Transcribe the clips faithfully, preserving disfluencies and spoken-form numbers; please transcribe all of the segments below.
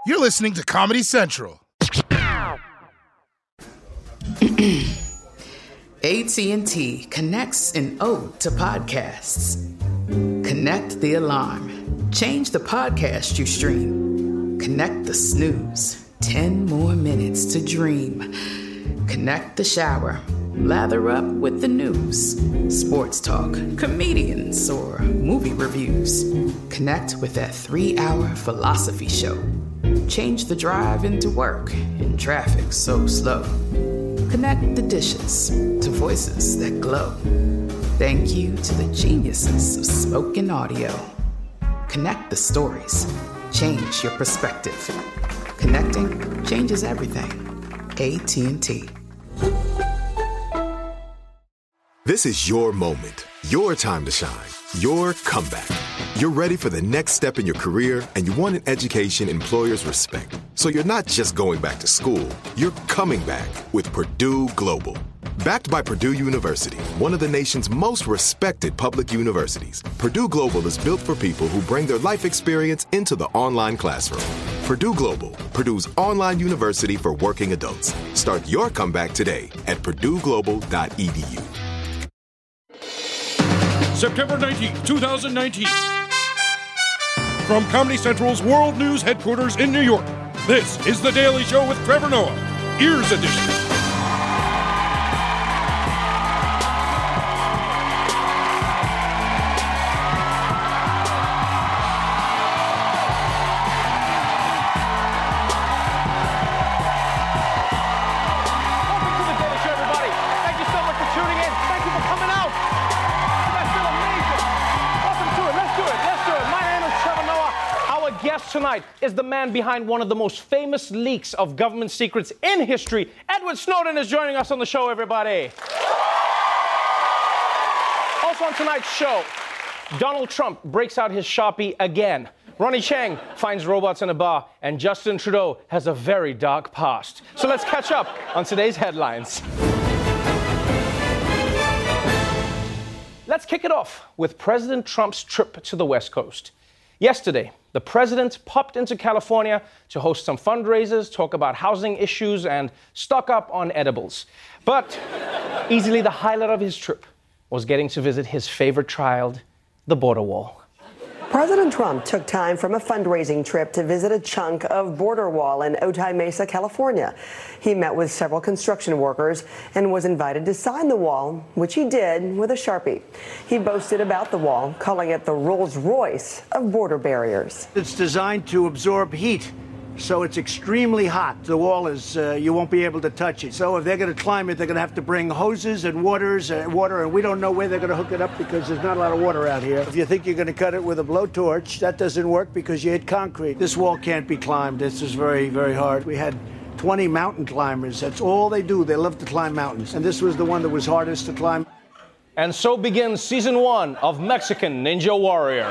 You're listening to Comedy Central. A T and T connects an ode to podcasts. Connect the alarm. Change the podcast you stream. Connect the snooze. Ten more minutes to dream. Connect the shower. Lather up with the news. Sports talk, comedians, or movie reviews. Connect with that three-hour philosophy show. Change the drive into work in traffic so slow. Connect the dishes to voices that glow. Thank you to the geniuses of spoken audio. Connect the stories. Change your perspective. Connecting changes everything. A T and T. This is your moment, your time to shine, your comeback. You're ready for the next step in your career, and you want an education employers respect. So you're not just going back to school, you're coming back with Purdue Global. Backed by Purdue University, one of the nation's most respected public universities, Purdue Global is built for people who bring their life experience into the online classroom. Purdue Global, Purdue's online university for working adults. Start your comeback today at purdue global dot e d u. September nineteenth, twenty nineteen. From Comedy Central's World News headquarters in New York, this is The Daily Show with Trevor Noah, Ears Edition. Tonight is the man behind one of the most famous leaks of government secrets in history. Edward Snowden is joining us on the show, everybody. Also on tonight's show, Donald Trump breaks out his Sharpie again. Ronny Chieng finds robots in a bar, and Justin Trudeau has a very dark past. So let's catch up on today's headlines. Let's kick it off with President Trump's trip to the West Coast. Yesterday, the president popped into California to host some fundraisers, talk about housing issues, and stock up on edibles. But easily the highlight of his trip was getting to visit his favorite child, the border wall. President Trump took time from a fundraising trip to visit a chunk of border wall in Otay Mesa, California. He met with several construction workers and was invited to sign the wall, which he did with a Sharpie. He boasted about the wall, calling it the Rolls-Royce of border barriers. It's designed to absorb heat, so it's extremely hot. The wall is, uh, you won't be able to touch it. So if they're going to climb it, they're going to have to bring hoses and waters, uh, water, and we don't know where they're going to hook it up because there's not a lot of water out here. If you think you're going to cut it with a blowtorch, that doesn't work because you hit concrete. This wall can't be climbed. This is very, very hard. We had twenty mountain climbers. That's all they do. They love to climb mountains. And this was the one that was hardest to climb. And so begins season one of Mexican Ninja Warrior.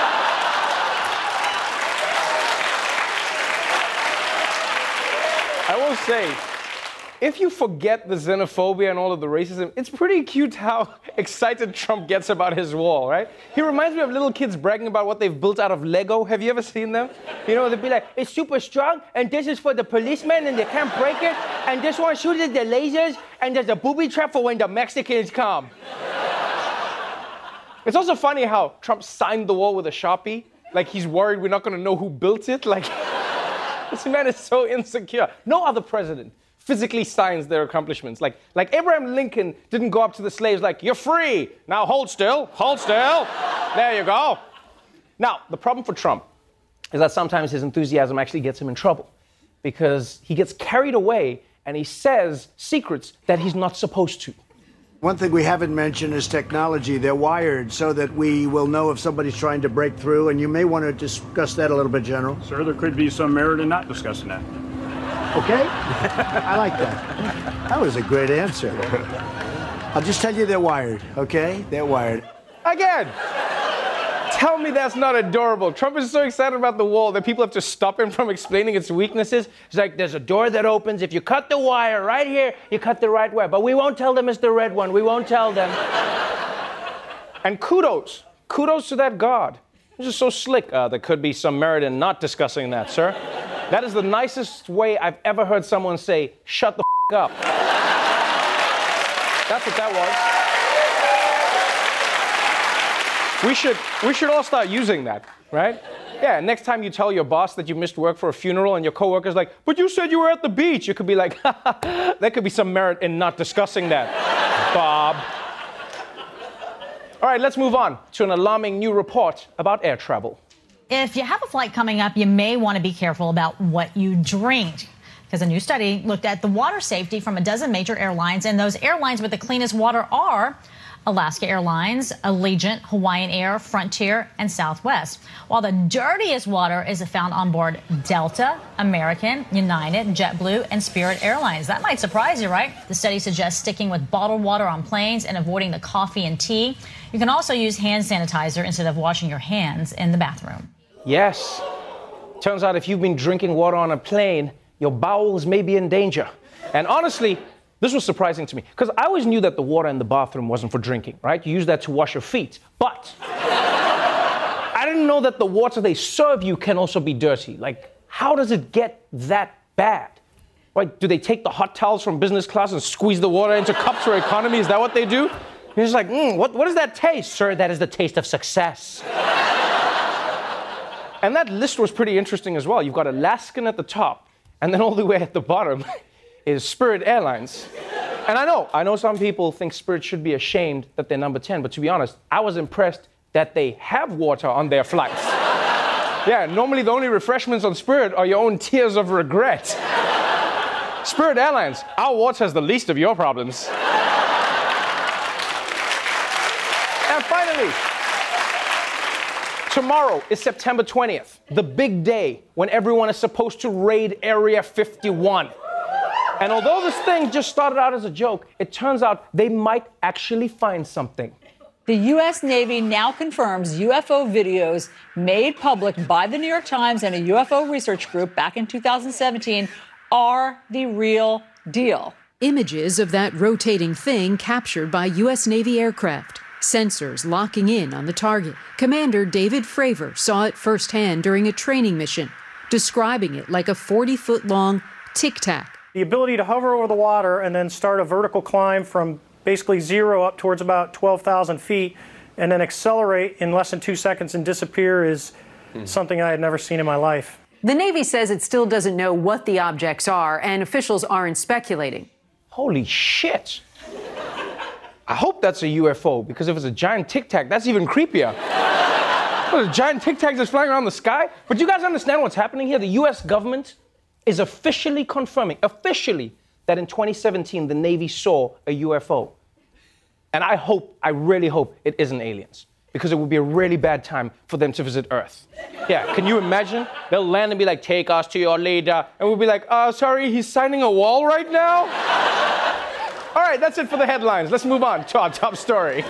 I will say, if you forget the xenophobia and all of the racism, it's pretty cute how excited Trump gets about his wall, right? He reminds me of little kids bragging about what they've built out of Lego. Have you ever seen them? You know, they'd be like, it's super strong, and this is for the policemen, and they can't break it, and this one shoots the lasers, and there's a booby trap for when the Mexicans come. It's also funny how Trump signed the wall with a Sharpie. Like, he's worried we're not going to know who built it. Like, this man is so insecure. No other president physically signs their accomplishments. Like, like Abraham Lincoln didn't go up to the slaves like, you're free. Now hold still, hold still. There you go. Now, the problem for Trump is that sometimes his enthusiasm actually gets him in trouble because he gets carried away and he says secrets that he's not supposed to. One thing we haven't mentioned is technology. They're wired so that we will know if somebody's trying to break through, and you may want to discuss that a little bit, General. Sir, there could be some merit in not discussing that. Okay? I like that. That was a great answer. I'll just tell you they're wired, okay? They're wired. Again! Tell me that's not adorable. Trump is so excited about the wall that people have to stop him from explaining its weaknesses. It's like, there's a door that opens. If you cut the wire right here, you cut the right wire. But we won't tell them it's the red one. We won't tell them. And kudos. Kudos to that guard. This is so slick. Uh, there could be some merit in not discussing that, sir. That is the nicest way I've ever heard someone say, shut the f*** up. That's what that was. We should, we should all start using that, right? Yeah, next time you tell your boss that you missed work for a funeral and your coworker's like, but you said you were at the beach. You could be like, there could be some merit in not discussing that, Bob. All right, let's move on to an alarming new report about air travel. If you have a flight coming up, you may want to be careful about what you drink, because a new study looked at the water safety from a dozen major airlines, and those airlines with the cleanest water are Alaska Airlines, Allegiant, Hawaiian Air, Frontier, and Southwest. While the dirtiest water is found on board Delta, American, United, JetBlue, and Spirit Airlines. That might surprise you, right? The study suggests sticking with bottled water on planes and avoiding the coffee and tea. You can also use hand sanitizer instead of washing your hands in the bathroom. Yes. Turns out if you've been drinking water on a plane, your bowels may be in danger. And honestly, this was surprising to me, because I always knew that the water in the bathroom wasn't for drinking, right? You use that to wash your feet. But I didn't know that the water they serve you can also be dirty. Like, how does it get that bad? Like, do they take the hot towels from business class and squeeze the water into cups for economy? Is that what they do? You're just like, mm, what, what does that taste? Sir, that is the taste of success. And that list was pretty interesting as well. You've got Alaskan at the top, and then all the way at the bottom is Spirit Airlines. And I know, I know some people think Spirit should be ashamed that they're number ten, but to be honest, I was impressed that they have water on their flights. Yeah, normally the only refreshments on Spirit are your own tears of regret. Spirit Airlines, our water has the least of your problems. And finally, tomorrow is September twentieth, the big day when everyone is supposed to raid Area fifty-one. And although this thing just started out as a joke, it turns out they might actually find something. The U S Navy now confirms U F O videos made public by the New York Times and a U F O research group back in two thousand seventeen are the real deal. Images of that rotating thing captured by U S Navy aircraft. Sensors locking in on the target. Commander David Fravor saw it firsthand during a training mission, describing it like a forty-foot-long tic-tac. The ability to hover over the water and then start a vertical climb from basically zero up towards about twelve thousand feet and then accelerate in less than two seconds and disappear is mm. something I had never seen in my life. The Navy says it still doesn't know what the objects are, and officials aren't speculating. Holy shit. I hope that's a U F O, because if it's a giant tic-tac, that's even creepier. What, a giant tic-tac that's flying around the sky? But you guys understand what's happening here? The U S government is officially confirming, officially, that in twenty seventeen, the Navy saw a U F O. And I hope, I really hope it isn't aliens, because it would be a really bad time for them to visit Earth. Yeah, can you imagine? They'll land and be like, take us to your leader. And we'll be like, uh, sorry, he's signing a wall right now? All right, that's it for the headlines. Let's move on to our top story.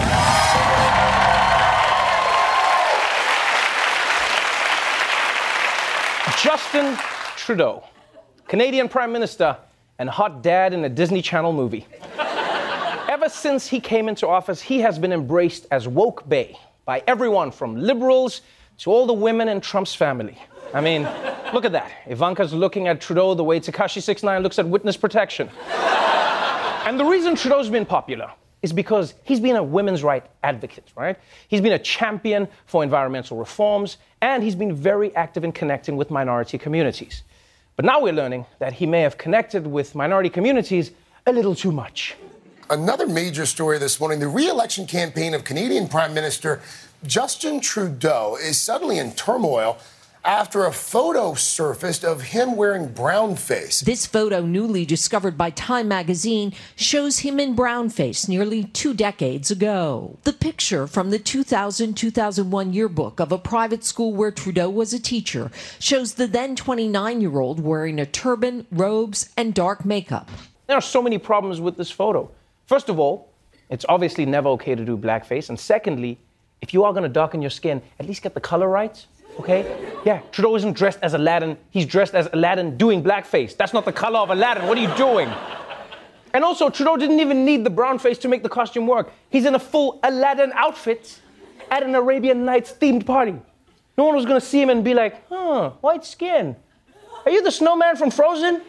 Justin Trudeau, Canadian Prime Minister and hot dad in a Disney Channel movie. Ever since he came into office, he has been embraced as woke bae by everyone from liberals to all the women in Trump's family. I mean, look at that. Ivanka's looking at Trudeau the way Tekashi six nine looks at witness protection. And the reason Trudeau's been popular is because he's been a women's rights advocate, right? He's been a champion for environmental reforms, and he's been very active in connecting with minority communities. But now we're learning that he may have connected with minority communities a little too much. Another major story this morning, the re-election campaign of Canadian Prime Minister Justin Trudeau is suddenly in turmoil after a photo surfaced of him wearing brownface. This photo, newly discovered by Time magazine, shows him in brownface nearly two decades ago. The picture from the two thousand to two thousand one yearbook of a private school where Trudeau was a teacher shows the then twenty-nine-year-old wearing a turban, robes, and dark makeup. There are so many problems with this photo. First of all, it's obviously never okay to do blackface. And secondly, if you are going to darken your skin, at least get the color right. Okay? Yeah, Trudeau isn't dressed as Aladdin. He's dressed as Aladdin doing blackface. That's not the color of Aladdin. What are you doing? And also, Trudeau didn't even need the brown face to make the costume work. He's in a full Aladdin outfit at an Arabian Nights themed party. No one was going to see him and be like, huh, white skin. Are you the snowman from Frozen?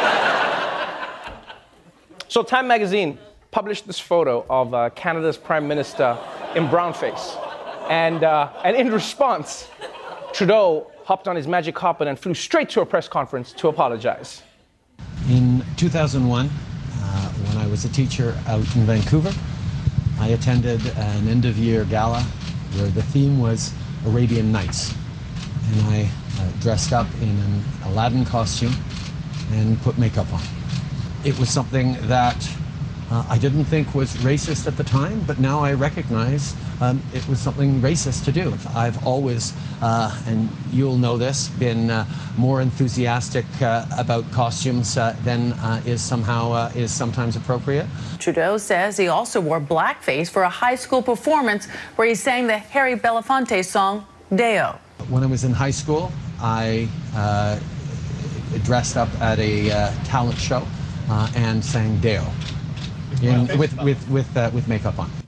So Time magazine published this photo of uh, Canada's Prime Minister in brownface. And, uh, and in response, Trudeau hopped on his magic carpet and flew straight to a press conference to apologize. In two thousand one, uh, when I was a teacher out in Vancouver, I attended an end-of-year gala where the theme was Arabian Nights. And I uh, dressed up in an Aladdin costume and put makeup on. It was something that uh, I didn't think was racist at the time, but now I recognize um, it was something racist to do. I've always, uh, and you'll know this, been uh, more enthusiastic uh, about costumes uh, than uh, is somehow uh, is sometimes appropriate. Trudeau says he also wore blackface for a high school performance where he sang the Harry Belafonte song, Deo. When I was in high school, I uh, dressed up at a uh, talent show uh, and sang Deo in, with, with, with, uh, with makeup on.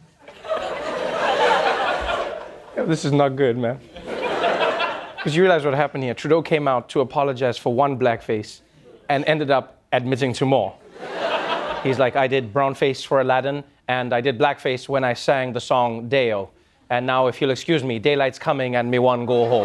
This is not good, man. Because you realize what happened here. Trudeau came out to apologize for one blackface and ended up admitting to more. He's like, I did brownface for Aladdin, and I did blackface when I sang the song Deo. And now, if you'll excuse me, daylight's coming and me one go home.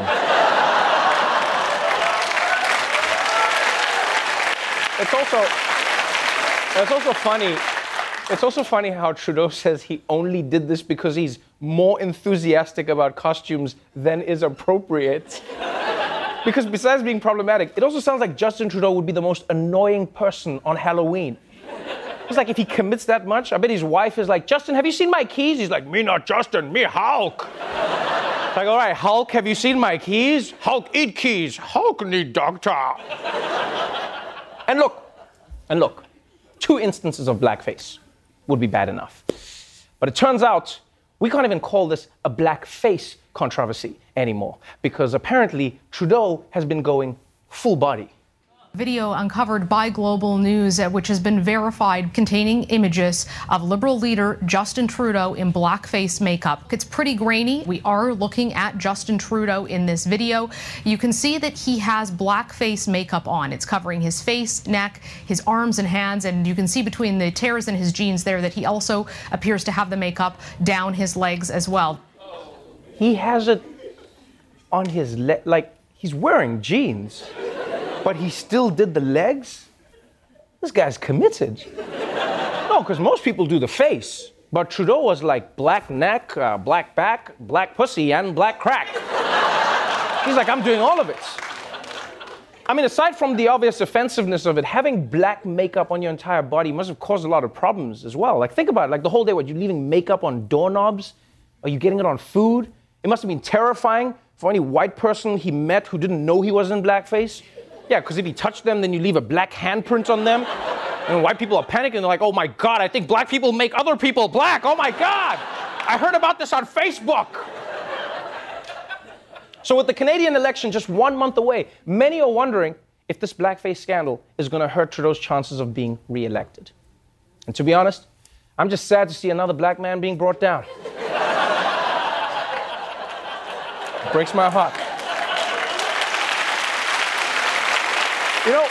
It's also, it's also funny. It's also funny how Trudeau says he only did this because he's more enthusiastic about costumes than is appropriate. Because besides being problematic, it also sounds like Justin Trudeau would be the most annoying person on Halloween. It's like if he commits that much, I bet his wife is like, Justin, have you seen my keys? He's like, me not Justin, me Hulk. It's like, all right, Hulk, have you seen my keys? Hulk eat keys. Hulk need doctor. And look, and look, two instances of blackface would be bad enough. But it turns out we can't even call this a blackface controversy anymore because apparently Trudeau has been going full body. Video uncovered by Global News, uh, which has been verified, containing images of Liberal leader Justin Trudeau in blackface makeup. It's pretty grainy. We are looking at Justin Trudeau in this video. You can see that he has blackface makeup on. It's covering his face, neck, his arms and hands, and you can see between the tears in his jeans there that he also appears to have the makeup down his legs as well. He has it on his leg, like he's wearing jeans. But he still did the legs? This guy's committed. No, because most people do the face. But Trudeau was like black neck, uh, black back, black pussy, and black crack. He's like, I'm doing all of it. I mean, aside from the obvious offensiveness of it, having black makeup on your entire body must have caused a lot of problems as well. Like, think about it. Like, the whole day, what, you leaving makeup on doorknobs? Are you getting it on food? It must have been terrifying for any white person he met who didn't know he was in blackface. Yeah, because if you touch them, then you leave a black handprint on them. And white people are panicking. They're like, oh my God, I think black people make other people black. Oh my God. I heard about this on Facebook. So with the Canadian election just one month away, many are wondering if this blackface scandal is going to hurt Trudeau's chances of being re-elected. And to be honest, I'm just sad to see another black man being brought down. It breaks my heart. You know,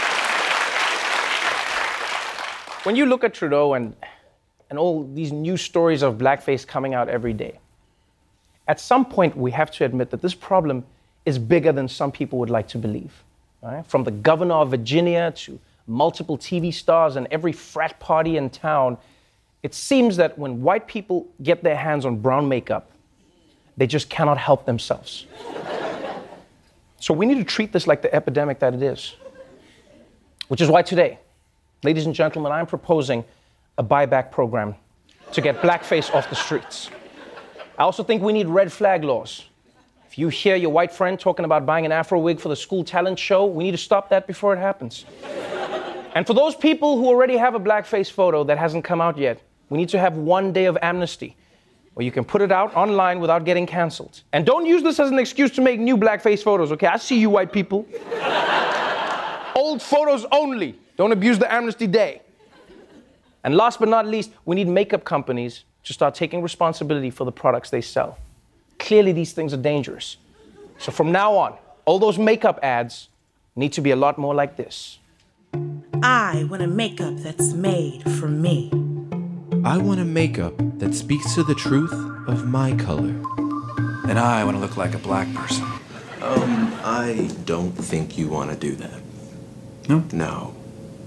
when you look at Trudeau and, and all these news stories of blackface coming out every day, at some point we have to admit that this problem is bigger than some people would like to believe. Right? From the governor of Virginia to multiple T V stars and every frat party in town, it seems that when white people get their hands on brown makeup, they just cannot help themselves. So we need to treat this like the epidemic that it is. Which is why today, ladies and gentlemen, I'm proposing a buyback program to get blackface off the streets. I also think we need red flag laws. If you hear your white friend talking about buying an Afro wig for the school talent show, we need to stop that before it happens. And for those people who already have a blackface photo that hasn't come out yet, we need to have one day of amnesty where you can put it out online without getting canceled. And don't use this as an excuse to make new blackface photos, okay? I see you white people. Old photos only. Don't abuse the amnesty day. And last but not least, we need makeup companies to start taking responsibility for the products they sell. Clearly, these things are dangerous. So from now on, all those makeup ads, need to be a lot more like this. I want a makeup that's made for me. I want a makeup that speaks to the truth of my color. And I want to look like a black person. Um, I don't think you want to do that. No? No.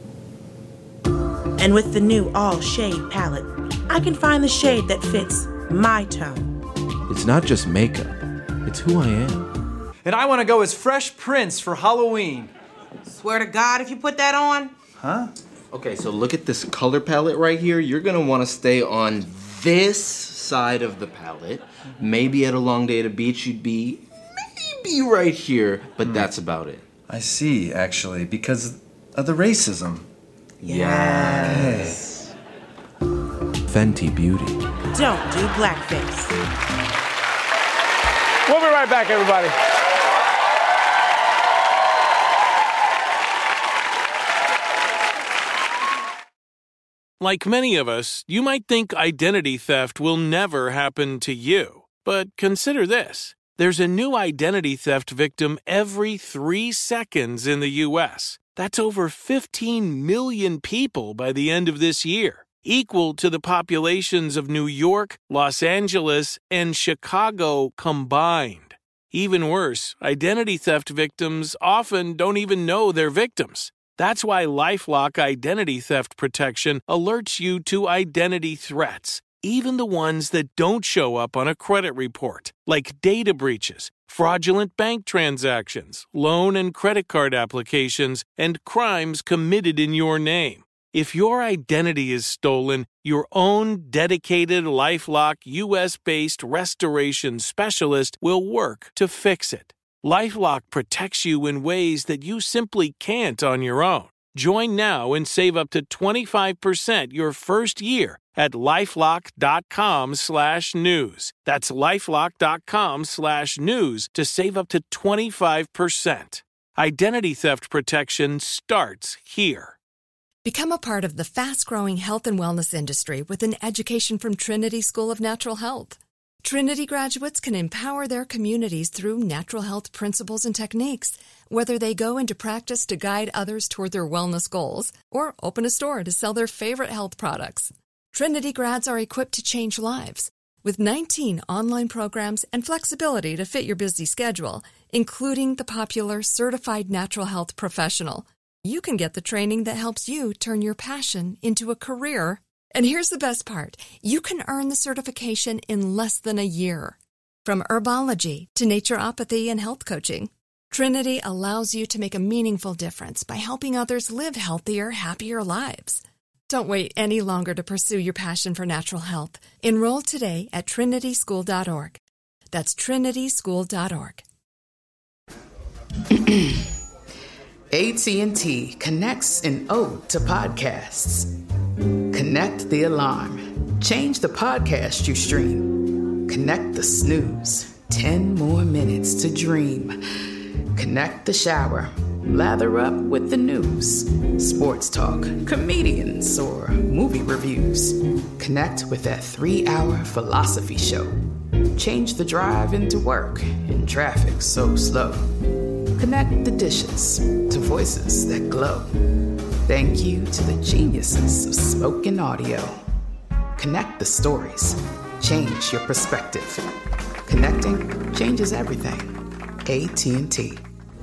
And with the new all-shade palette, I can find the shade that fits my tone. It's not just makeup, it's who I am. And I want to go as Fresh Prince for Halloween. Swear to God, if you put that on. Huh? Okay, so look at this color palette right here. You're gonna want to stay on this side of the palette. Maybe at a long day at a beach, you'd be maybe right here, but mm. that's about it. I see, actually, because of the racism. Yes. Fenty Beauty. Don't do blackface. We'll be right back, everybody. Like many of us, you might think identity theft will never happen to you. But consider this. There's a new identity theft victim every three seconds in the U S. That's over fifteen million people by the end of this year, equal to the populations of New York, Los Angeles, and Chicago combined. Even worse, identity theft victims often don't even know they're victims. That's why LifeLock Identity Theft Protection alerts you to identity threats, even the ones that don't show up on a credit report, like data breaches, fraudulent bank transactions, loan and credit card applications, and crimes committed in your name. If your identity is stolen, your own dedicated LifeLock U S-based restoration specialist will work to fix it. LifeLock protects you in ways that you simply can't on your own. Join now and save up to twenty-five percent your first year at LifeLock.com slash news. That's LifeLock.com slash news to save up to twenty-five percent. Identity theft protection starts here. Become a part of the fast-growing health and wellness industry with an education from Trinity School of Natural Health. Trinity graduates can empower their communities through natural health principles and techniques, whether they go into practice to guide others toward their wellness goals or open a store to sell their favorite health products. Trinity grads are equipped to change lives with nineteen online programs and flexibility to fit your busy schedule, including the popular Certified Natural Health Professional. You can get the training that helps you turn your passion into a career. And here's the best part. You can earn the certification in less than a year. From herbology to naturopathy and health coaching, Trinity allows you to make a meaningful difference by helping others live healthier, happier lives. Don't wait any longer to pursue your passion for natural health. Enroll today at trinity school dot org. That's trinity school dot org. A T and T connects an ode to podcasts. Connect the alarm. Change the podcast you stream. Connect the snooze. Ten more minutes to dream. Connect the shower. Lather up with the news. Sports talk, comedians, or movie reviews. Connect with that three-hour philosophy show. Change the drive into work in traffic so slow. Connect the dishes to voices that glow. Thank you to the geniuses of spoken audio. Connect the stories. Change your perspective. Connecting changes everything. A T and T.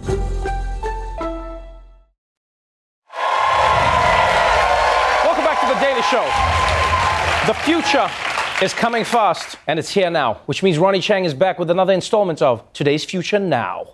Welcome back to The Daily Show. The future is coming fast, and it's here now, which means Ronny Chieng is back with another installment of Today's Future Now.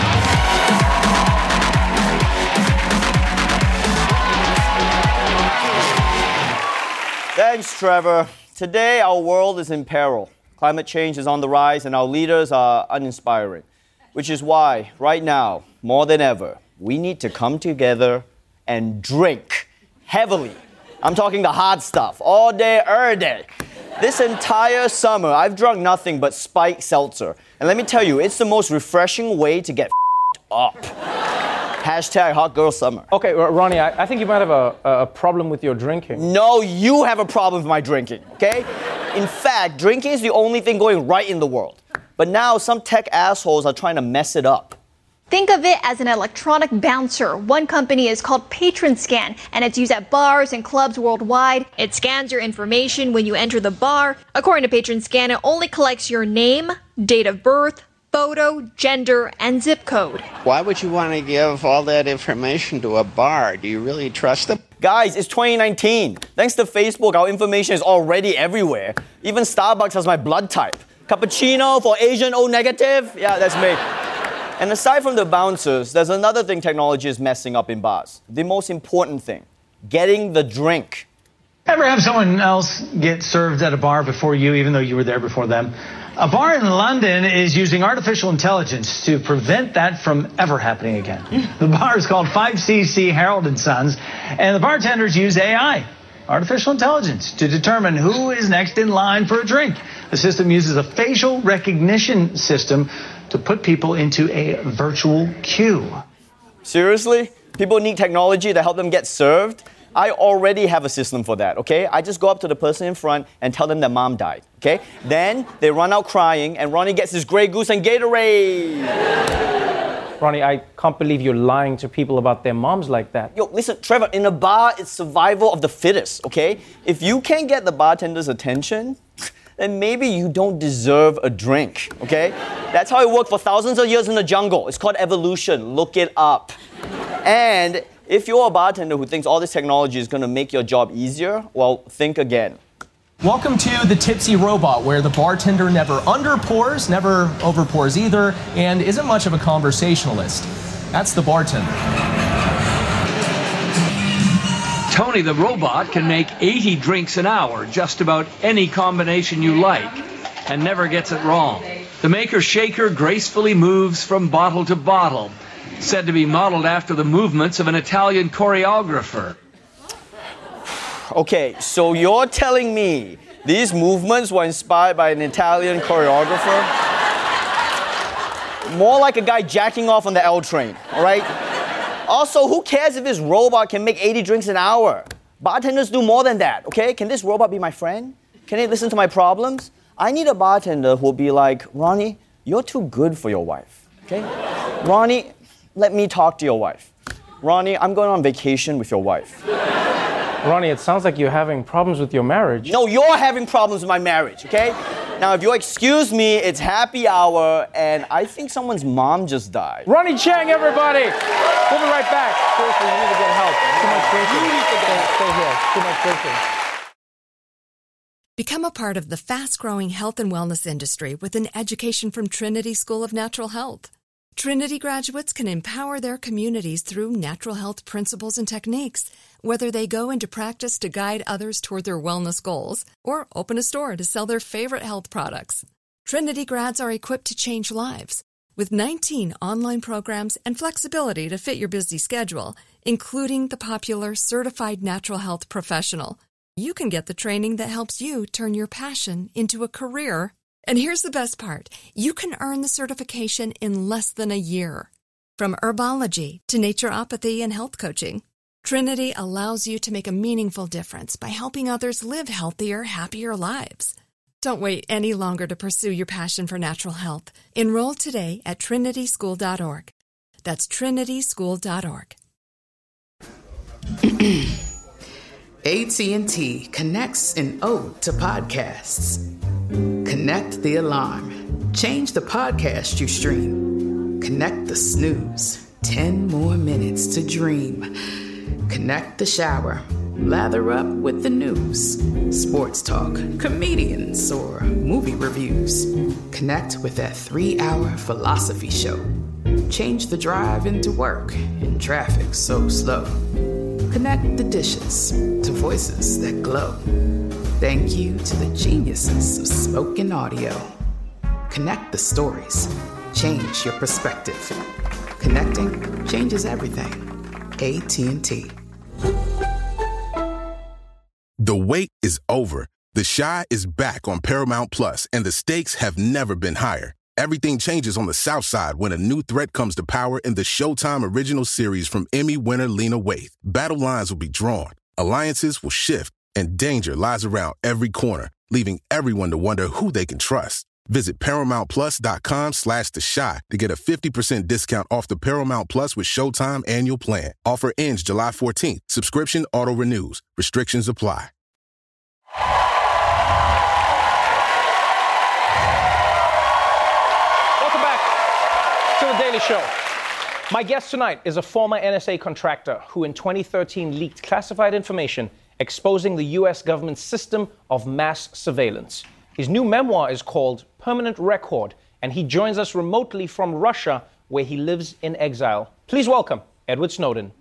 Thanks, Trevor. Today, our world is in peril. Climate change is on the rise, and our leaders are uninspiring. Which is why, right now, more than ever, we need to come together and drink heavily. I'm talking the hard stuff, all day, every day. This entire summer, I've drunk nothing but spiked seltzer. And let me tell you, it's the most refreshing way to get f***ed up. Hashtag hot girl summer. Okay, Ronny, I, I think you might have a, a problem with your drinking. No, you have a problem with my drinking, okay? In fact, drinking is the only thing going right in the world. But now some tech assholes are trying to mess it up. Think of it as an electronic bouncer. One company is called PatronScan, and it's used at bars and clubs worldwide. It scans your information when you enter the bar. According to PatronScan, it only collects your name, date of birth, photo, gender, and zip code. Why would you want to give all that information to a bar? Do you really trust them? Guys, it's twenty nineteen. Thanks to Facebook, our information is already everywhere. Even Starbucks has my blood type. Cappuccino for Asian O negative? Yeah, that's me. And aside from the bouncers, there's another thing technology is messing up in bars. The most important thing, getting the drink. Ever have someone else get served at a bar before you, even though you were there before them? A bar in London is using artificial intelligence to prevent that from ever happening again. The bar is called five C C Harold and Sons, and the bartenders use A I, artificial intelligence, to determine who is next in line for a drink. The system uses a facial recognition system to put people into a virtual queue. Seriously? People need technology to help them get served? I already have a system for that, okay? I just go up to the person in front and tell them their mom died, okay? Then they run out crying and Ronnie gets his Grey Goose and Gatorade. Ronnie, I can't believe you're lying to people about their moms like that. Yo, listen, Trevor, in a bar, it's survival of the fittest, okay? If you can't get the bartender's attention, then maybe you don't deserve a drink, okay? That's how it worked for thousands of years in the jungle. It's called evolution. Look it up. And if you're a bartender who thinks all this technology is going to make your job easier, well, think again. Welcome to the Tipsy Robot, where the bartender never underpours, never overpours either, and isn't much of a conversationalist. That's the bartender. Tony the robot can make eighty drinks an hour, just about any combination you like, and never gets it wrong. The Maker Shaker gracefully moves from bottle to bottle, said to be modeled after the movements of an Italian choreographer. Okay, so you're telling me these movements were inspired by an Italian choreographer? More like a guy jacking off on the L train, all right? Also, who cares if this robot can make eighty drinks an hour? Bartenders do more than that, okay? Can this robot be my friend? Can it listen to my problems? I need a bartender who'll be like, Ronnie, you're too good for your wife, okay? Ronnie, let me talk to your wife. Ronnie, I'm going on vacation with your wife. Ronnie, it sounds like you're having problems with your marriage. No, you're having problems with my marriage, okay? Now, if you'll excuse me, it's happy hour, and I think someone's mom just died. Ronnie Chang, everybody! We'll be right back. Seriously, you need to get help. Too much drinking. You need to get help. Stay here. Too much drinking. Become a part of the fast-growing health and wellness industry with an education from Trinity School of Natural Health. Trinity graduates can empower their communities through natural health principles and techniques, whether they go into practice to guide others toward their wellness goals or open a store to sell their favorite health products. Trinity grads are equipped to change lives with nineteen online programs and flexibility to fit your busy schedule, including the popular Certified Natural Health Professional. You can get the training that helps you turn your passion into a career. And here's the best part. You can earn the certification in less than a year. From herbology to naturopathy and health coaching, Trinity allows you to make a meaningful difference by helping others live healthier, happier lives. Don't wait any longer to pursue your passion for natural health. Enroll today at trinity school dot org. That's trinity school dot org. A T and T connects an ode to podcasts. Connect the alarm. Change the podcast you stream. Connect the snooze. Ten more minutes to dream. Connect the shower. Lather up with the news. Sports talk, comedians, or movie reviews. Connect with that three-hour philosophy show. Change the drive into work in traffic so slow. Connect the dishes to voices that glow. Thank you to the geniuses of spoken audio. Connect the stories. Change your perspective. Connecting changes everything. A T and T. The wait is over. The Chi is back on Paramount Plus, and the stakes have never been higher. Everything changes on the South Side when a new threat comes to power in the Showtime original series from Emmy winner Lena Waithe. Battle lines will be drawn, alliances will shift, and danger lies around every corner, leaving everyone to wonder who they can trust. Visit ParamountPlus.com slash The Chi to get a fifty percent discount off the Paramount Plus with Showtime annual plan. Offer ends July fourteenth. Subscription auto-renews. Restrictions apply. Welcome back to The Daily Show. My guest tonight is a former N S A contractor who in twenty thirteen leaked classified information exposing the U S government's system of mass surveillance. His new memoir is called Permanent Record, and he joins us remotely from Russia, where he lives in exile. Please welcome Edward Snowden.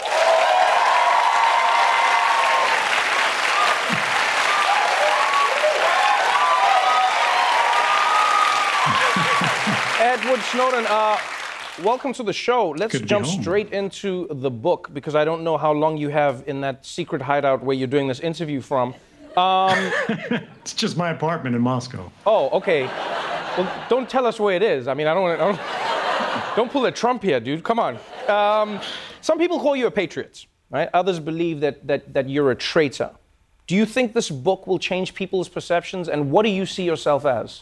Edward Snowden, uh, welcome to the show. Let's Good to jump be home. straight into the book, because I don't know how long you have in that secret hideout where you're doing this interview from. Um, It's just my apartment in Moscow. oh, okay. Well, don't tell us where it is. I mean, I don't want to... Don't pull a Trump here, dude. Come on. Um, some people call you a patriot, right? Others believe that, that, that you're a traitor. Do you think this book will change people's perceptions, and what do you see yourself as?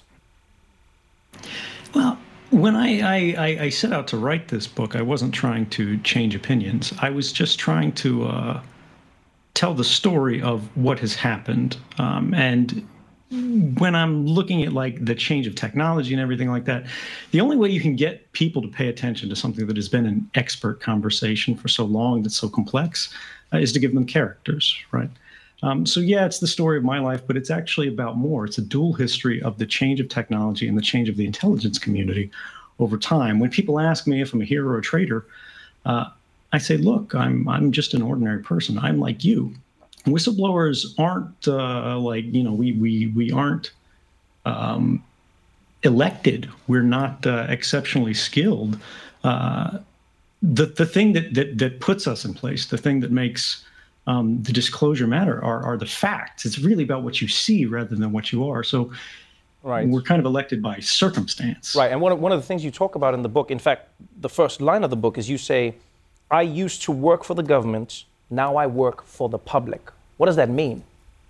Well, when I, I, I, I set out to write this book, I wasn't trying to change opinions. I was just trying to uh, tell the story of what has happened. Um, and when I'm looking at like the change of technology and everything like that, the only way you can get people to pay attention to something that has been an expert conversation for so long, that's so complex, uh, is to give them characters, right? Um, so yeah, it's the story of my life, but it's actually about more. It's a dual history of the change of technology and the change of the intelligence community over time. When people ask me if I'm a hero or a traitor, uh, I say, look, I'm I'm just an ordinary person. I'm like you. Whistleblowers aren't uh, like, you know, we we we aren't um, elected. We're not uh, exceptionally skilled. Uh, the the thing that that that puts us in place, the thing that makes Um, the disclosure matter are, are the facts. It's really about what you see rather than what you are. So right. we're kind of elected by circumstance. Right, and one of, one of the things you talk about in the book, in fact, the first line of the book is you say, I used to work for the government, now I work for the public. What does that mean?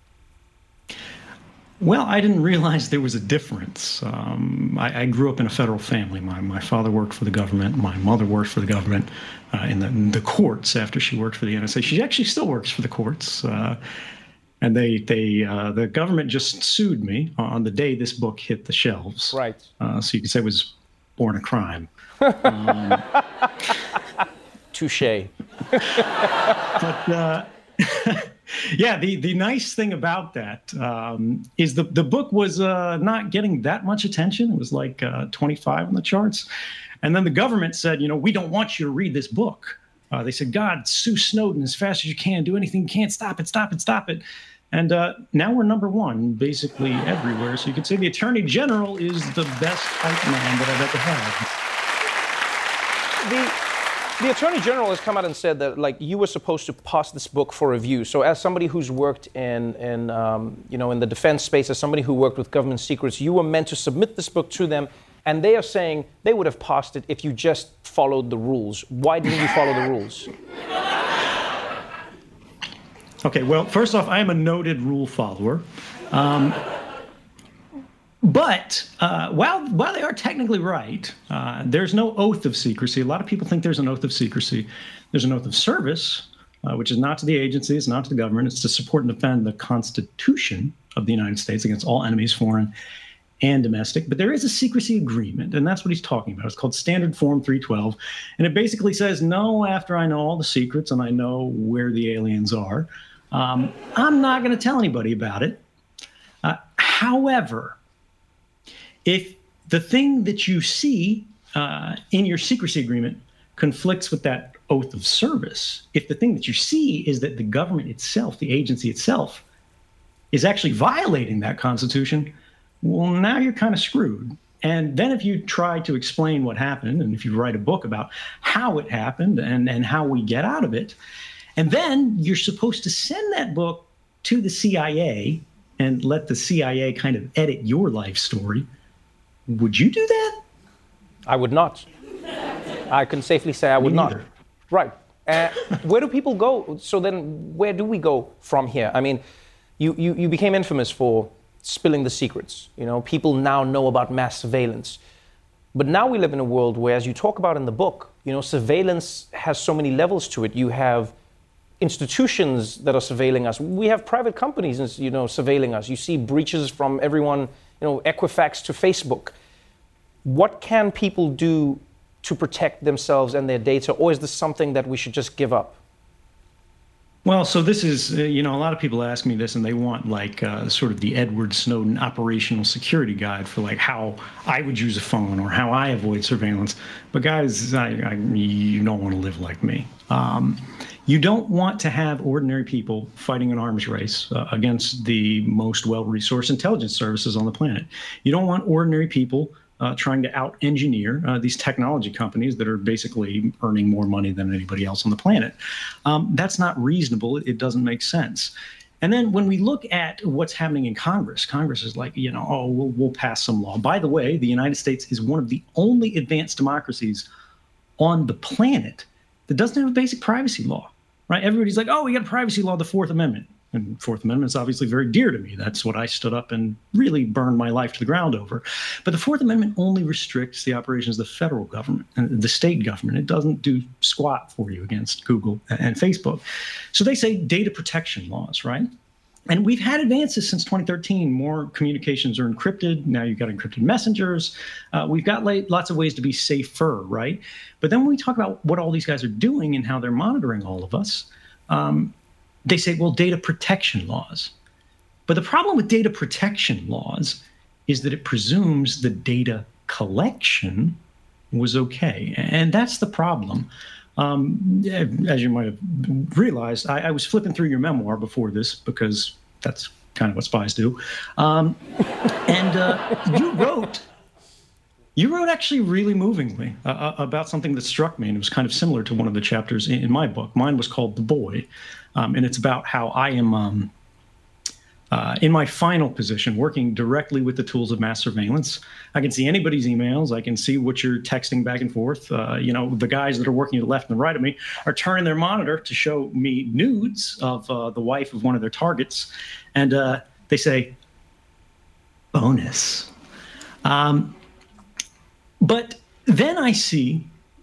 Well, I didn't realize there was a difference. Um, I, I grew up in a federal family. My, my father worked for the government. My mother worked for the government uh, in, the, in the courts after she worked for the N S A. She actually still works for the courts. Uh, and they, they, uh, the government just sued me on the day this book hit the shelves. Right. Uh, so you could say it was born a crime. um, Touché. but uh, yeah, the, the nice thing about that um, is the, the book was uh, not getting that much attention. It was like uh, twenty-five on the charts. And then the government said, you know, we don't want you to read this book. Uh, they said, God, sue Snowden as fast as you can. Do anything you can. Stop it, stop it, stop it. And uh, now we're number one basically everywhere. So you could say the Attorney General is the best hype man that I've ever had. The... The Attorney General has come out and said that, like, you were supposed to pass this book for review. So, as somebody who's worked in, in um, you know, in the defense space, as somebody who worked with government secrets, you were meant to submit this book to them, and they are saying they would have passed it if you just followed the rules. Why didn't you follow the rules? Okay, well, first off, I am a noted rule follower. Um, But uh, while while they are technically right, uh, there's no oath of secrecy. A lot of people think there's an oath of secrecy. There's an oath of service, uh, which is not to the agency, it's not to the government. It's to support and defend the Constitution of the United States against all enemies, foreign and domestic. But there is a secrecy agreement, and that's what he's talking about. It's called Standard Form three twelve, and it basically says, no, after I know all the secrets and I know where the aliens are, um, I'm not going to tell anybody about it. Uh, however, if the thing that you see uh, in your secrecy agreement conflicts with that oath of service, if the thing that you see is that the government itself, the agency itself, is actually violating that Constitution, well, now you're kind of screwed. And then if you try to explain what happened, and if you write a book about how it happened and, and how we get out of it, and then you're supposed to send that book to the C I A and let the C I A kind of edit your life story, would you do that? I would not. I can safely say I would not. Right. Uh, where do people go? So then where do we go from here? I mean, you, you, you became infamous for spilling the secrets. You know, people now know about mass surveillance. But now we live in a world where, as you talk about in the book, you know, surveillance has so many levels to it. You have institutions that are surveilling us. We have private companies, you know, surveilling us. You see breaches from everyone, you know, Equifax to Facebook. What can people do to protect themselves and their data, or is this something that we should just give up? Well, so this is, uh, you know, a lot of people ask me this and they want like uh, sort of the Edward Snowden operational security guide for like how I would use a phone or how I avoid surveillance. But guys, I, I, you don't want to live like me. Um, you don't want to have ordinary people fighting an arms race uh, against the most well-resourced intelligence services on the planet. You don't want ordinary people Uh, trying to out-engineer uh, these technology companies that are basically earning more money than anybody else on the planet. Um, that's not reasonable. It, it doesn't make sense. And then when we look at what's happening in Congress, Congress is like, you know, oh, we'll, we'll pass some law. By the way, the United States is one of the only advanced democracies on the planet that doesn't have a basic privacy law, right? Everybody's like, oh, we got a privacy law, the Fourth Amendment. And Fourth Amendment is obviously very dear to me. That's what I stood up and really burned my life to the ground over. But the Fourth Amendment only restricts the operations of the federal government and the state government. It doesn't do squat for you against Google and Facebook. So they say data protection laws, right? And we've had advances since twenty thirteen. More communications are encrypted. Now you've got encrypted messengers. Uh, we've got like, lots of ways to be safer, right? But then when we talk about what all these guys are doing and how they're monitoring all of us, um, they say, well, data protection laws. But the problem with data protection laws is that it presumes the data collection was okay. And that's the problem. Um, as you might have realized, I, I was flipping through your memoir before this because that's kind of what spies do. Um, and uh, you wrote, you wrote actually really movingly uh, about something that struck me, and it was kind of similar to one of the chapters in, in my book. Mine was called The Boy. Um, and it's about how I am, um, uh, in my final position, working directly with the tools of mass surveillance. I can see anybody's emails. I can see what you're texting back and forth. Uh, you know, the guys that are working to the left and the right of me are turning their monitor to show me nudes of uh, the wife of one of their targets. And uh, they say, bonus. Um, but then I see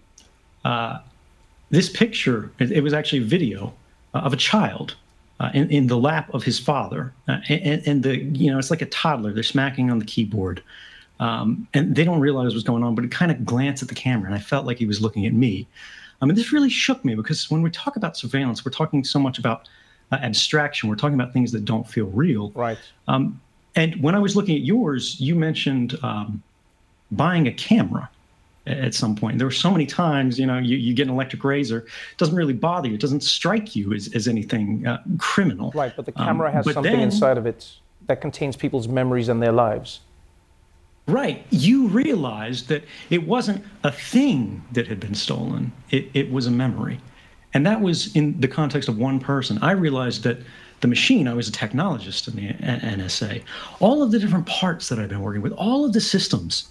uh, this picture. It, it was actually a video of a child uh, in, in the lap of his father. Uh, and, and the, you know, it's like a toddler. They're smacking on the keyboard. Um, and they don't realize what's going on, but it kind of glanced at the camera, and I felt like he was looking at me. I mean, this really shook me because when we talk about surveillance, we're talking so much about uh, abstraction. We're talking about things that don't feel real. Right. Um, and when I was looking at yours, you mentioned um, buying a camera at some point. There were so many times, you know, you, you get an electric razor, it doesn't really bother you. It doesn't strike you as, as anything uh, criminal. Right, but the camera um, has something then, inside of it that contains people's memories and their lives. Right. You realized that it wasn't a thing that had been stolen. It, it was a memory. And that was in the context of one person. I realized that the machine, I was a technologist in the N S A, all of the different parts that I've been working with, all of the systems,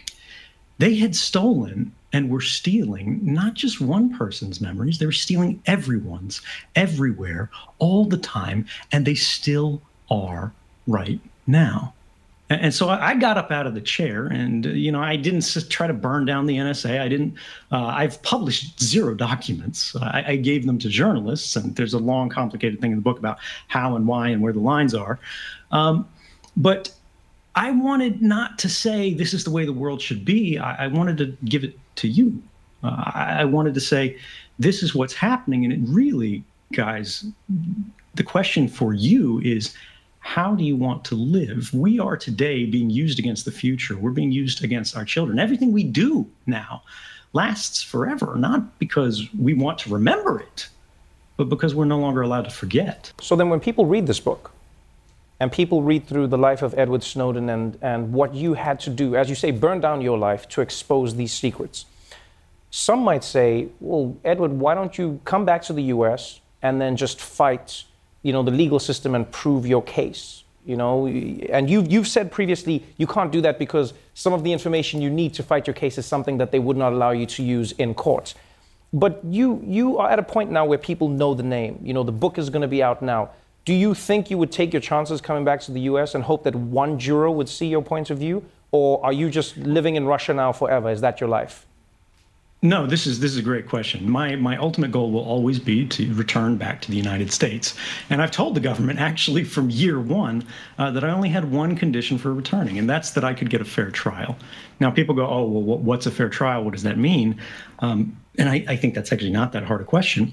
they had stolen and were stealing not just one person's memories, they were stealing everyone's, everywhere, all the time, and they still are right now. And so I got up out of the chair and, you know, I didn't try to burn down the N S A. I didn't, uh, I've published zero documents. I, I gave them to journalists, and there's a long, complicated thing in the book about how and why and where the lines are. Um, but I wanted not to say this is the way the world should be. I, I wanted to give it to you. Uh, I, I wanted to say this is what's happening. And it really, guys, the question for you is, how do you want to live? We are today being used against the future. We're being used against our children. Everything we do now lasts forever, not because we want to remember it, but because we're no longer allowed to forget. So then when people read this book, and people read through the life of Edward Snowden and, and what you had to do, as you say, burn down your life to expose these secrets, some might say, well, Edward, why don't you come back to the U S and then just fight, you know, the legal system and prove your case, you know? And you've, you've said previously you can't do that because some of the information you need to fight your case is something that they would not allow you to use in court. But you, you are at a point now where people know the name. You know, the book is going to be out now. do you think you would take your chances coming back to the U S and hope that one juror would see your point of view? Or are you just living in Russia now forever? Is that your life? No, this is this is a great question. My my ultimate goal will always be to return back to the United States. And I've told the government actually from year one uh, that I only had one condition for returning, and that's that I could get a fair trial. Now, people go, oh, well, what's a fair trial? What does that mean? Um, and I, I think that's actually not that hard a question.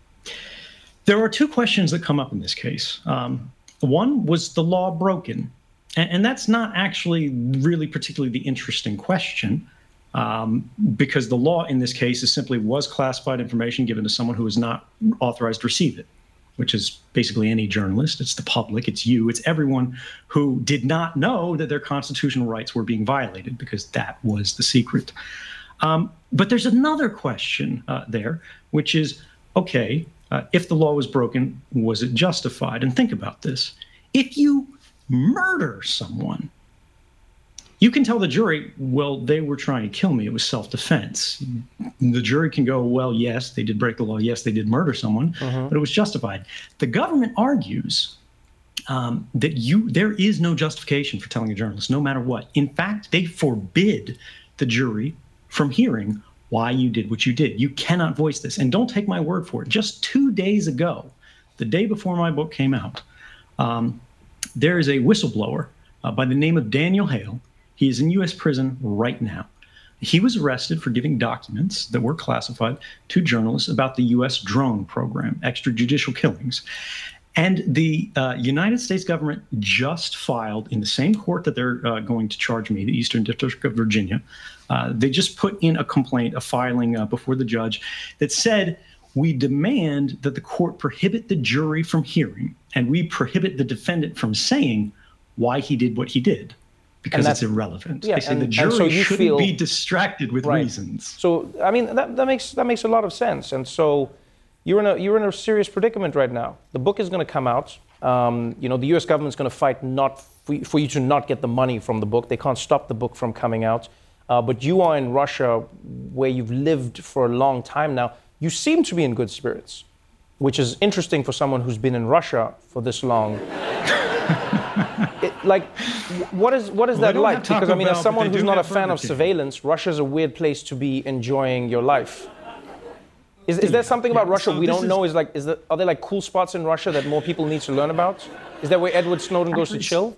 There are two questions that come up in this case. Um, one, was the law broken? And, and that's not actually really particularly the interesting question. Um, because the law in this case is simply was classified information given to someone who is not authorized to receive it, which is basically any journalist. It's the public, it's you, it's everyone who did not know that their constitutional rights were being violated, because that was the secret. Um, but there's another question uh, there, which is, okay, uh, if the law was broken, was it justified? And think about this. If you murder someone, you can tell the jury, well, they were trying to kill me. It was self-defense. The jury can go, well, yes, they did break the law. Yes, they did murder someone, uh-huh. but it was justified. The government argues um, that you there is no justification for telling a journalist, no matter what. In fact, they forbid the jury from hearing why you did what you did. You cannot voice this. And don't take my word for it. Just two days ago, the day before my book came out, um, there is a whistleblower uh, by the name of Daniel Hale. He is in U S prison right now. He was arrested for giving documents that were classified to journalists about the U S drone program, extrajudicial killings. And the uh, United States government just filed in the same court that they're uh, going to charge me, the Eastern District of Virginia. Uh, they just put in a complaint, a filing uh, before the judge that said, we demand that the court prohibit the jury from hearing, and we prohibit the defendant from saying why he did what he did. Because it's irrelevant. Yeah, they say and, the jury so you shouldn't feel, be distracted with right. reasons. So I mean that, that makes that makes a lot of sense. And so you're in a you're in a serious predicament right now. The book is going to come out. Um, you know, the U S government's going to fight not for, for you to not get the money from the book. They can't stop the book from coming out. Uh, but you are in Russia, where you've lived for a long time now. You seem to be in good spirits, which is interesting for someone who's been in Russia for this long. It, like, what is what is well, that like? Because I mean, Bell, as someone who's not a fan of King. surveillance, Russia's a weird place to be enjoying your life. Is, is there something about yeah, Russia so we don't is, know? Is like, is there, are there like cool spots in Russia that more people need to learn about? Is that where Edward Snowden goes to chill?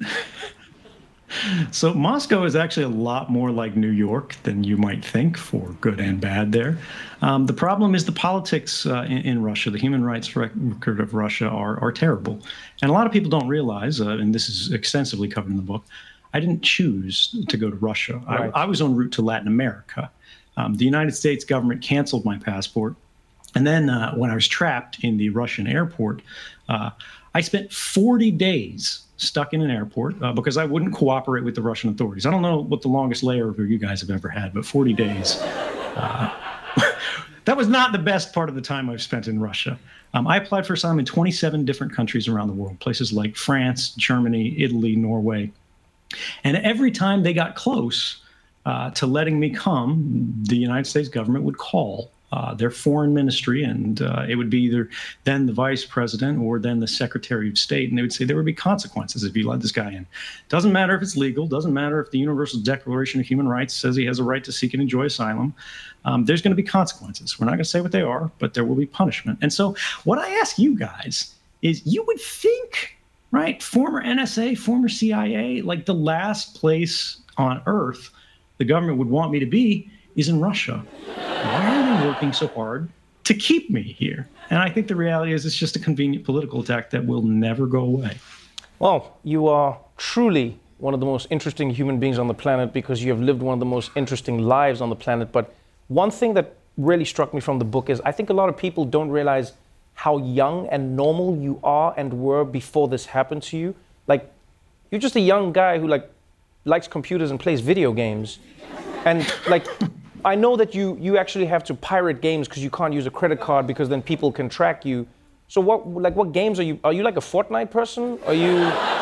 So Moscow is actually a lot more like New York than you might think, for good and bad there. Um, the problem is the politics uh, in, in Russia, the human rights record of Russia are, are terrible. And a lot of people don't realize, uh, and this is extensively covered in the book, I didn't choose to go to Russia. Right. I, I was en route to Latin America. Um, the United States government canceled my passport. And then uh, when I was trapped in the Russian airport, uh, I spent forty days stuck in an airport uh, because I wouldn't cooperate with the Russian authorities. I don't know what the longest layover you guys have ever had, but forty days. Uh, that was not the best part of the time I've spent in Russia. Um, I applied for asylum in twenty-seven different countries around the world, places like France, Germany, Italy, Norway. And every time they got close uh, to letting me come, the United States government would call Uh, their foreign ministry, and uh, it would be either then the vice president or then the secretary of state, and they would say there would be consequences if you let this guy in. Doesn't matter if it's legal, doesn't matter if the Universal Declaration of Human Rights says he has a right to seek and enjoy asylum. Um, there's going to be consequences. We're not going to say what they are, but there will be punishment. And so what I ask you guys is, you would think, right, former N S A, former C I A, like the last place on earth the government would want me to be is in Russia. Why are they working so hard to keep me here? And I think the reality is it's just a convenient political attack that will never go away. Well, you are truly one of the most interesting human beings on the planet, because you have lived one of the most interesting lives on the planet. But one thing that really struck me from the book is I think a lot of people don't realize how young and normal you are and were before this happened to you. Like, you're just a young guy who like likes computers and plays video games. And like, I know that you you actually have to pirate games because you can't use a credit card, because then people can track you. So what like what games are you? Are you like a Fortnite person? Are you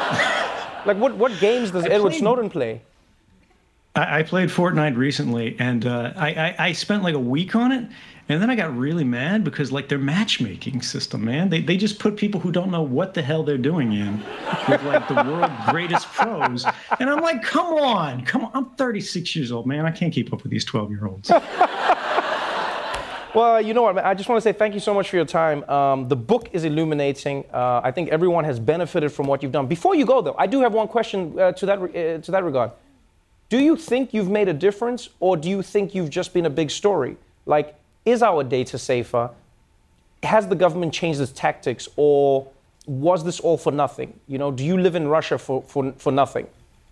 like what what games does I Edward played, Snowden play? I, I played Fortnite recently, and uh, I, I I spent like a week on it, And then I got really mad because, like, their matchmaking system, man, they, they just put people who don't know what the hell they're doing in with, like, the world's greatest pros. And I'm like, come on, come on. I'm thirty-six years old, man. I can't keep up with these twelve-year-olds. Well, you know what, man? I just want to say thank you so much for your time. Um, the book is illuminating. Uh, I think everyone has benefited from what you've done. Before you go, though, I do have one question uh, to that uh, to that regard. Do you think you've made a difference, or do you think you've just been a big story? Like, is our data safer? Has the government changed its tactics, or was this all for nothing? You know, do you live in Russia for, for, for nothing?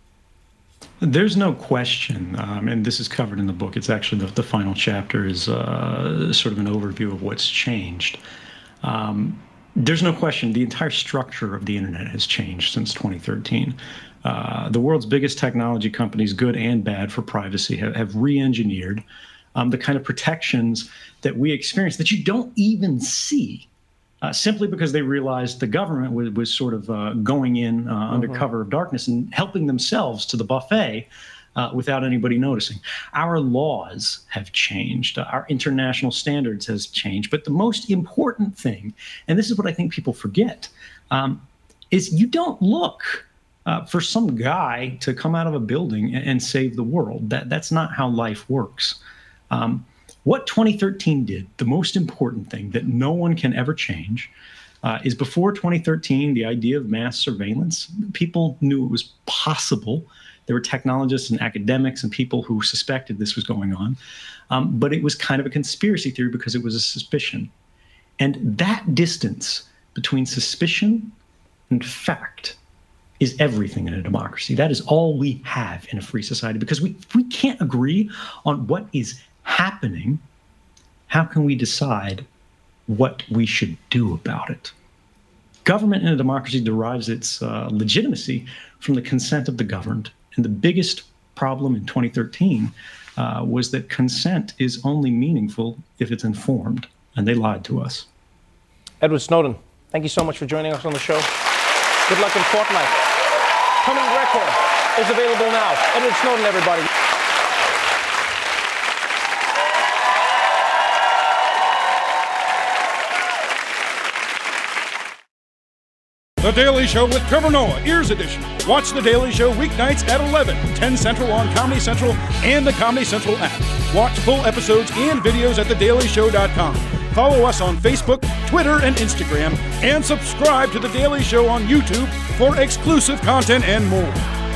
There's no question, um, and this is covered in the book. It's actually the, the final chapter is uh, sort of an overview of what's changed. Um, there's no question the entire structure of the internet has changed since twenty thirteen. Uh, the world's biggest technology companies, good and bad for privacy, have, have re-engineered um, the kind of protections that we experience that you don't even see. Uh, simply because they realized the government was, was sort of uh, going in uh, mm-hmm. under cover of darkness and helping themselves to the buffet uh, without anybody noticing. Our laws have changed. Uh, our international standards has changed. But the most important thing, and this is what I think people forget, um, is you don't look uh, for some guy to come out of a building and, and save the world. That, that's not how life works. Um, What twenty thirteen did, the most important thing that no one can ever change, uh, is before twenty thirteen, the idea of mass surveillance, people knew it was possible. There were technologists and academics and people who suspected this was going on. Um, but it was kind of a conspiracy theory because it was a suspicion. And that distance between suspicion and fact is everything in a democracy. That is all we have in a free society, because we, we can't agree on what is happening. How can we decide what we should do about it? Government in a democracy derives its uh, legitimacy from the consent of the governed. And the biggest problem in twenty thirteen uh, was that consent is only meaningful if it's informed. And they lied to us. Edward Snowden, thank you so much for joining us on the show. Good luck in Fortnite. Coming Record is available now. Edward Snowden, everybody. The Daily Show with Trevor Noah, Ears Edition. Watch The Daily Show weeknights at eleven, ten Central on Comedy Central and the Comedy Central app. Watch full episodes and videos at the daily show dot com. Follow us on Facebook, Twitter, and Instagram, and subscribe to The Daily Show on YouTube for exclusive content and more.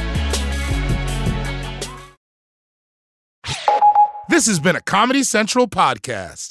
This has been a Comedy Central podcast.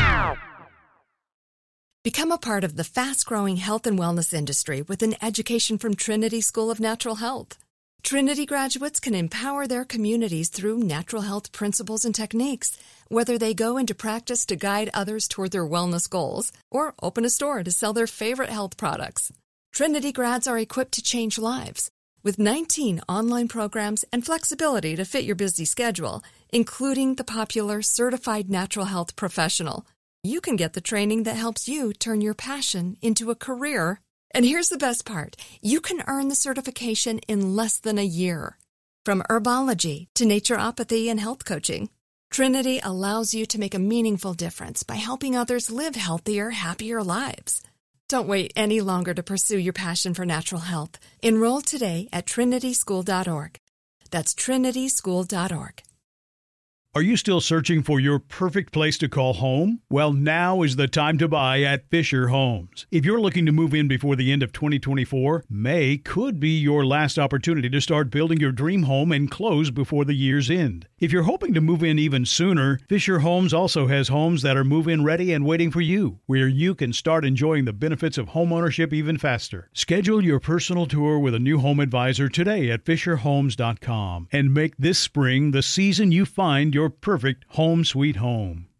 Become a part of the fast-growing health and wellness industry with an education from Trinity School of Natural Health. Trinity graduates can empower their communities through natural health principles and techniques, whether they go into practice to guide others toward their wellness goals or open a store to sell their favorite health products. Trinity grads are equipped to change lives with nineteen online programs and flexibility to fit your busy schedule, including the popular Certified Natural Health Professional. You can get the training that helps you turn your passion into a career. And here's the best part. You can earn the certification in less than a year. From herbology to naturopathy and health coaching, Trinity allows you to make a meaningful difference by helping others live healthier, happier lives. Don't wait any longer to pursue your passion for natural health. Enroll today at trinity school dot org. That's trinity school dot org. Are you still searching for your perfect place to call home? Well, now is the time to buy at Fisher Homes. If you're looking to move in before the end of twenty twenty-four, May could be your last opportunity to start building your dream home and close before the year's end. If you're hoping to move in even sooner, Fisher Homes also has homes that are move-in ready and waiting for you, where you can start enjoying the benefits of homeownership even faster. Schedule your personal tour with a new home advisor today at fisher homes dot com and make this spring the season you find your perfect home sweet home.